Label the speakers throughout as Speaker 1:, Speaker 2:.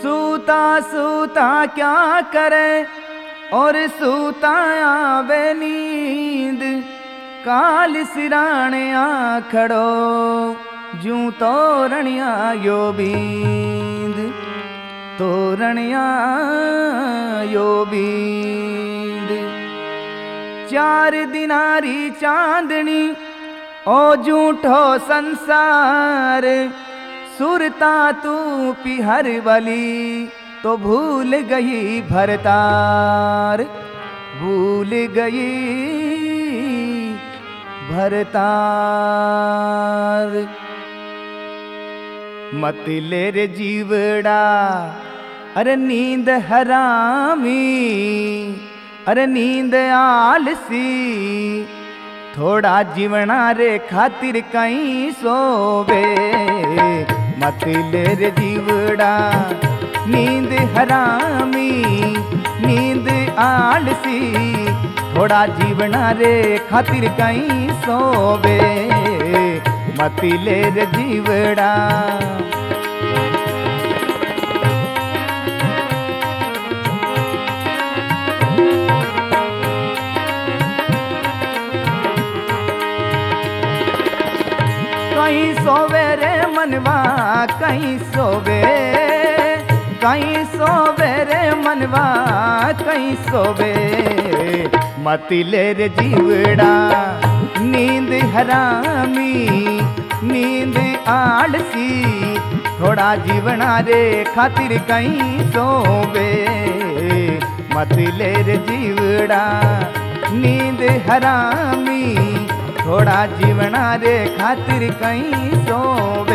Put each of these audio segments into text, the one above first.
Speaker 1: सूता सूता क्या करे और सूता आवे नींद, काल सिराने आ खड़ो जूं तोरणिया यो बींद, तोरणिया यो बींद। चार दिनारी चांदनी ओ झूठो संसार, सुरता तू पिहर वाली तो भूल गई भरतार, भूल गई भरतार। मत ले रे जीवड़ा अरे नींद हरामी, अरे नींद आलसी, थोड़ा जीवना रे खातिर कहीं सोवे। मत ले रे जीवड़ा नींद हरामी, नींद आलसी, थोड़ा जीवना रे खातिर कहीं सोवे। मत ले रे जीवड़ा। कहीं सोवे रे मनवा कहीं सोवे, कहीं सोवे रे मनवा कहीं सोवे। मत ले रे जीवड़ा नींद हरामी, नींद आलसी, थोड़ा जीवना रे खातिर कहीं सोवे। मत ले रे जीवड़ा नींद हरामी, थोड़ा जीवना रे खातिर कहीं सोवे।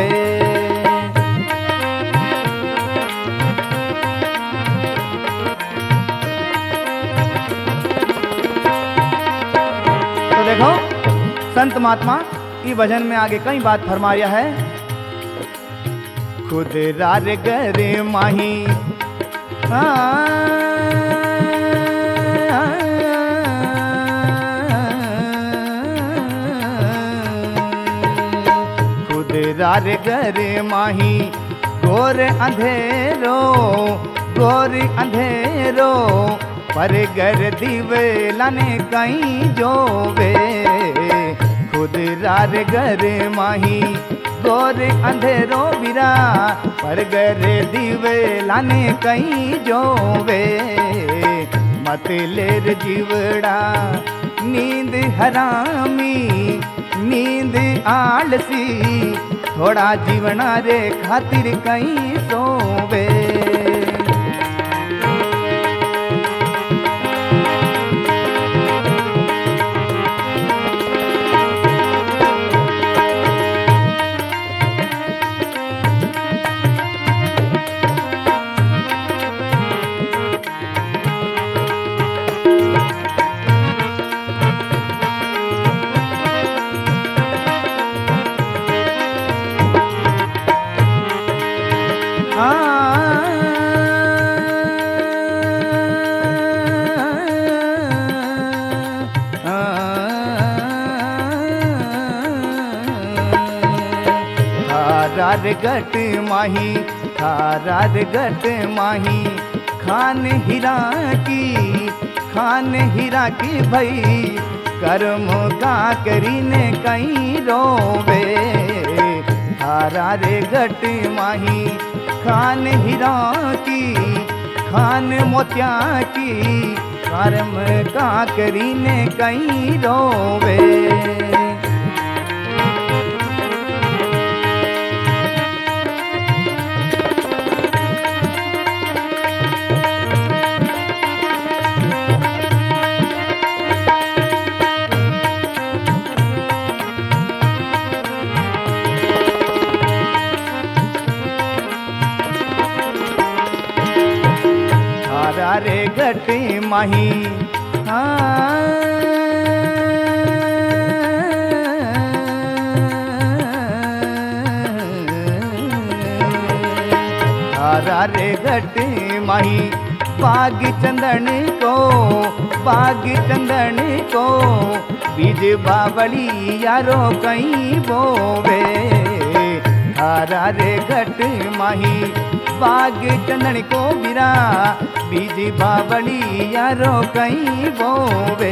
Speaker 1: तो देखो संत महात्मा ये भजन में आगे कई बात फरमाया है। खुद रार गरे माही खुद रार गरे माही, गोर अंधेरो गोर अंधेरो, पर गर दिवला ने कहीं जोवे। खुद रार गर माही गोर अंधेरो बिरा, पर गर दिवला ने कहीं जोवे। मत ले रे जीवड़ा नींद हरामी, नींद आलसी, थोड़ा जीवना रे खातिर कहीं सोवे। थारार गट माही, थारार गट माही, खान हीरा की, खान हीरा की भई, कर्म का करीने कहीं रोवे। थारार गट माही, खान हीरा की, खान मोतिया की, कर्म का करीने कहीं रोवे। रे घट माही हारा रे घट माही, बाग चंदन को, बाग चंदन को, बीज बावली यारो कहीं बोवे। हारा रे घट माही, बाग चंदन को बिरा बीज बावली यारो कहीं बोवे।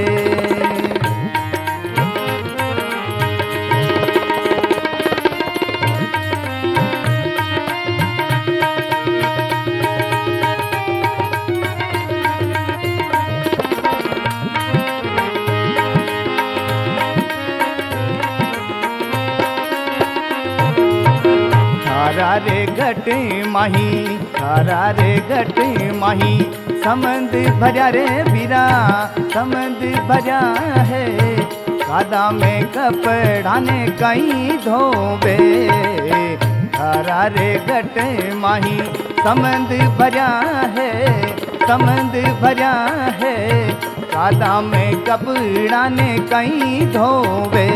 Speaker 1: थारा रे घट माही, थारा रे घट माही, समंद भजा रे बीरा समंद भजा है। कादा में कपड़ा ने कहीं धोबे, थारा रे घट माही समंद भजा है, समंद भजा है। कादा में कपड़ा ने कहीं धोबे।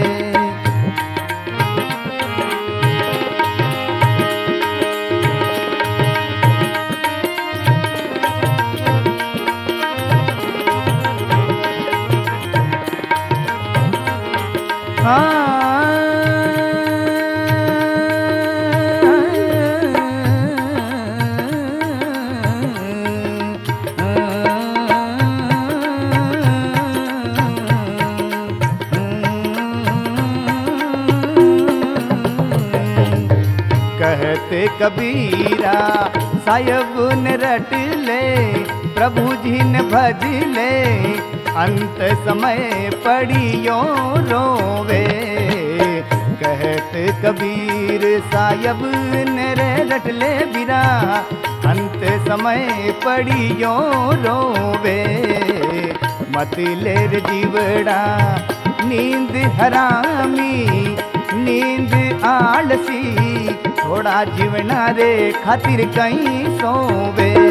Speaker 1: कहते कबीरा सायब न रट ले, प्रभु जी न भज ले, अंत समय पड़ियो रोवे। कहते कबीर सायब न रट ले बिरा, अंत समय पड़ियो रोवे। मत लेर जीवड़ा नींद हरामी, नींद आलसी, थोड़ा जीवना रे खातिर कहीं सोवे।